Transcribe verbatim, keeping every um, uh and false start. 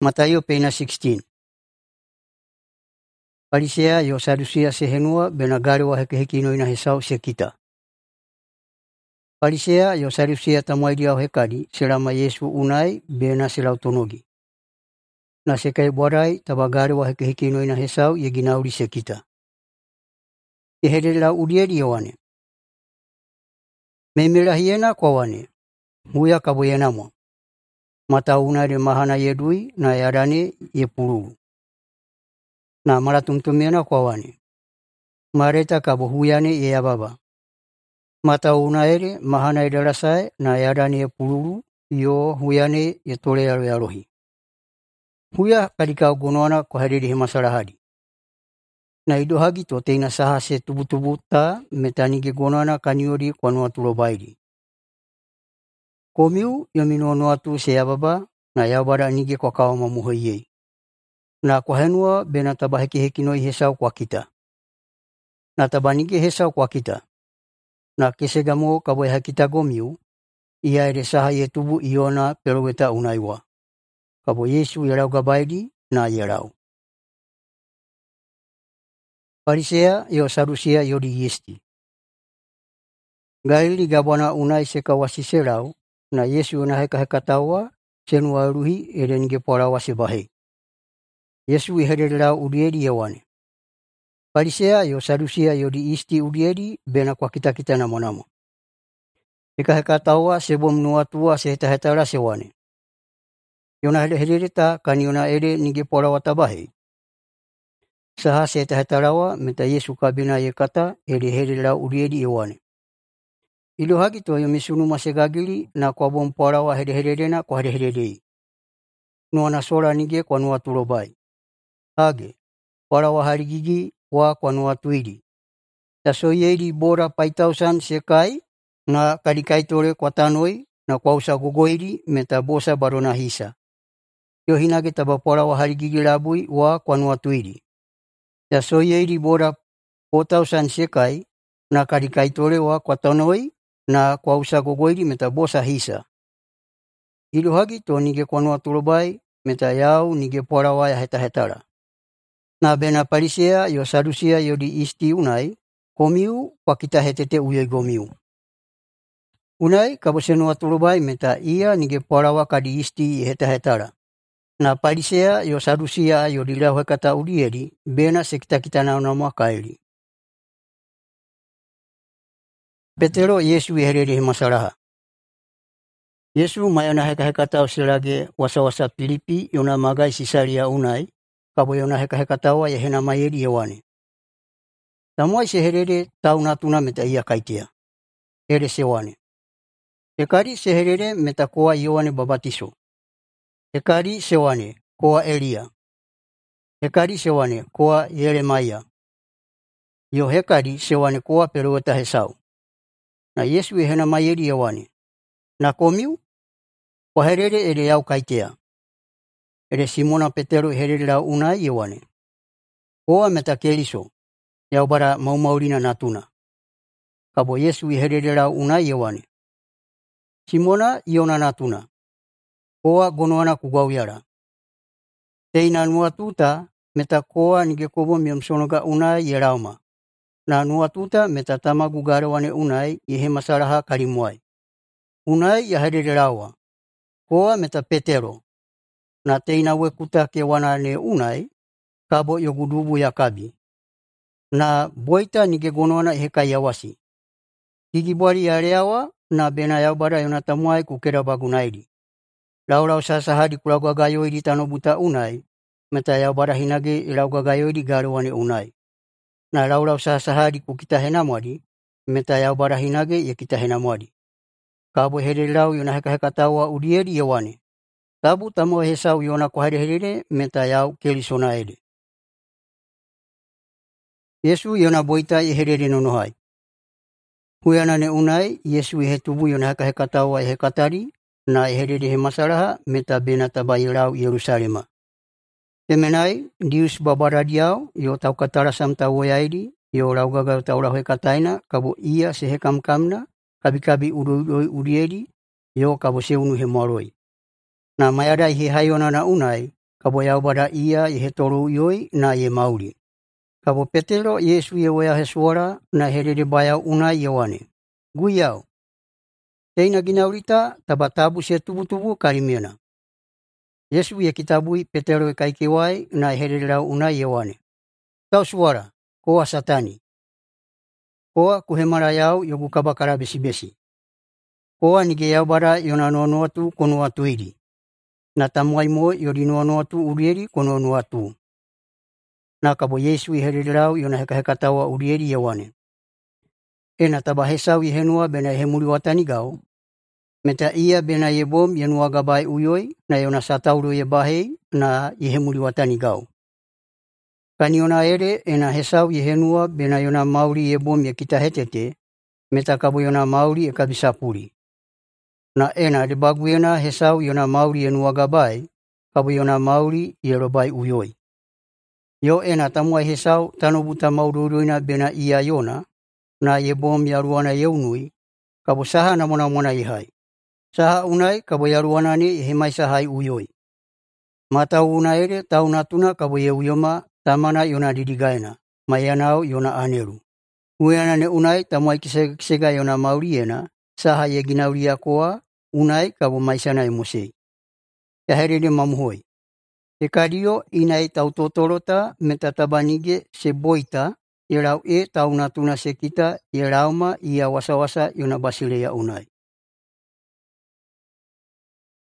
Matayo pena sixteen. Parisea yo Sadusia sehenua benagari wa hekeheki no ina hesau sekita. Parisea yo Sadusia tamuaidia hekadi selama Yesu unai bena selau tonogi. Na sekai borai tabagari wa hekeheki no ina hesau ye ginauri sekita. Ihedela udiedi yowane. Memela hiena kwa wane. Huya kaboyenamo. Mata unai mahana yedui na yadane ye purulu. Na maratumtumiana kwa wane. Mareta kabo huyane ye ababa. Mata unaere mahana edarasai na yadane ye purulu yo huyane ye tole yaro yarohi. Huya kadika ugonoana kwa hadiri himasarahadi. Na idohagi to teina saha se tubutubu ta metanige gonoana kaniori kwa nuaturo baidi. Komiu yomino nuatu se ababa na yabara nige kwa kawa mamuhoyei. Na kwa henua bena tabaheki hekinoi hesau kwa kita. Na tabanige hesau kwa kita. Na kesegamo kaboy hakita gomiu, iya ere saha yetubu iona peroweta unaiwa. Kabo Yesu yarau gabaidi na yarau. Parisea yo Sadusia yodi yesti. Galili gabwana unai seka wasiserau, na Yesu unaheka hekatawa, senua ruhi ere nige pora wasibahe. Yesu ihederela udiedi yawane. Parisea yo Sadusia yodi isti udiedi bena kwa kita kita namo namo. Eka heka tawa sebo mnuatua seheta hetara sewane. Yona hedereta kaniona ere nige pora watabahe. Saha seheta hetarawa meta Yesu kabina ye kata ere hederela udiedi yawane. Ilo hagi to yomisunu masegagili na kwa bom pora wa hederena kwa hederei. Nuana sora nige kwa nuaturo bai. Hage, para wa harigigi wa kwa nuatuidi. Taso yedi bora paitausan sekai na kadikai tore kwa tanoi na kwa usa gogoidi meta bosa barona hisa. Yo hinage taba para wa harigigi labui wa kwa nuatuidi. Taso yedi bora potausan sekai na kadikai tore wa kwa tanoi na kwa usa gogoidi meta bosa hisa. Ilo hagi to nige kwa nuaturo bai meta yau nige para wa ya heta hetara. Na bena parisea yo Sadusia yodi isti unai, komiu kwa kita hetete uye gomiu. Unai kabosenu aturubai meta ia nige porawa kadi isti heta hetara. Na parisea yo Sadusia yodi lau hekata udiedi, bena sekita kita naunamua kaili. Petero Yesu iherere masaraha. Yesu mayana heka hekata usilage wasa-wasa Filipi yona magai Sisaria unai, kabo yona heka heka tawa ya hena mayeri yewane. Tamuai seherere tau natuna meta ia kaitia. Ere sewane. Ekari seherere meta koa Yohane babatiso. Ekari sewane koa Elia. Ekari sewane koa Yeremia. Yo hekari sewane koa peroweta hesau. Na Yesu ya hena mayeri yewane. Na komiu, kwa herere ere yau kaitia. Ere Simona Petero herere lau unai yewane. Koa meta keliso, yau bara maumaurina natuna. Kabo Yesu herere lau unai yewane. Simona iona natuna. Koa gonoana kugau yara. Teina nuatuta meta koa nige kobo miamsonoga unai yerauma. Na nuatuta meta tamagu garewane unai yehe masaraha karimuai. Unai ya herere laua. Koa meta Petero. Na teina wekuta ke wana ne unai, kabo yogudubu ya kabi. Na boita nige gonoana heka yawasi. Higibwari ya reawa na bena yaubara yonatamuai kukera bagunaidi. Laurau sasahadi kulagagayoidi tanobuta unai, meta yaubara hinage ilaugagayoidi garewane unai. Na laurau sasahadi kukita henamwadi, meta yaubara hinage yekita henamwadi. Kabo herelau yona heka heka tawa udiedi yewane. Tabu tamo hesau yona kwa herere meta yau kelisona ede. Yesu yona boita yeherere nonohai. Huyana ne unai, Yesu yehetubu yona heka heka tawa yehekatari, na yeherere he masaraha meta bena tabayirau Yerusalema. Temenai, dius babaradiau, yo tau katara samta woyaidi, yo raugaga taura hekataina, kabo ia sehekamkamna, kabi-kabi uru uriedi, yo kabo seunu he moroi. Na mayadai he hayona na unai, kabo Yaubada ia i he toru ioi na ye mauri. Kabo Petero Yesu ye wea he suara na herere baya una ye wane. Guiau. Teina ginaurita tabatabu se tubu-tubu karimiana. Yesu ye kitabui Petero e kaikewai na herere rau una ye wane. Tau suara, koa satani. Koa kuhemara yau yogu kabakara besi-besi. Koa nige Yaubada yona nono atu kono atu iri. Na tamuai mo yori nono atu urieri kono no atu. Na kabo Yesu i herere rau yona heka heka tawa urieri ye wane. E na taba hesau i henua bena he muri watani gau. Meta ia bena ye bom ye nua gabai uyoi na yona satauru ye bahei na i he muri watani gau. Kani ona ere e na hesau i henua bena yona mauri ye bom ye kita hetete. Meta kabo yona mauri e kabisapuri. Na e na de baguena hesau yona mauri ye nua gabai. Kabo yona mauri ye robai uyoi. Yo e na tamuai hesau tano buta maururuina bena ia yona. Na ye bom ya ruana ye unui. Kabo saha na mona mona i hai. Saha unai kabo ya ruana ni he mai sahai uyoi. Mata una ere tau natuna kabo ye uyoma tamana yona didigaena. Mayanao yona aneru. Uena ne unai tamuai kisega, kisega yona mauri ena. Saha ye ginauria koa unai kabo maisana e mosei. Ya herere mamuhoi. Te kario inai tau totorota meta tabanige se boita. Ye rau e tau natuna se kita ye rauma ia wasa-wasa yona basileia unai.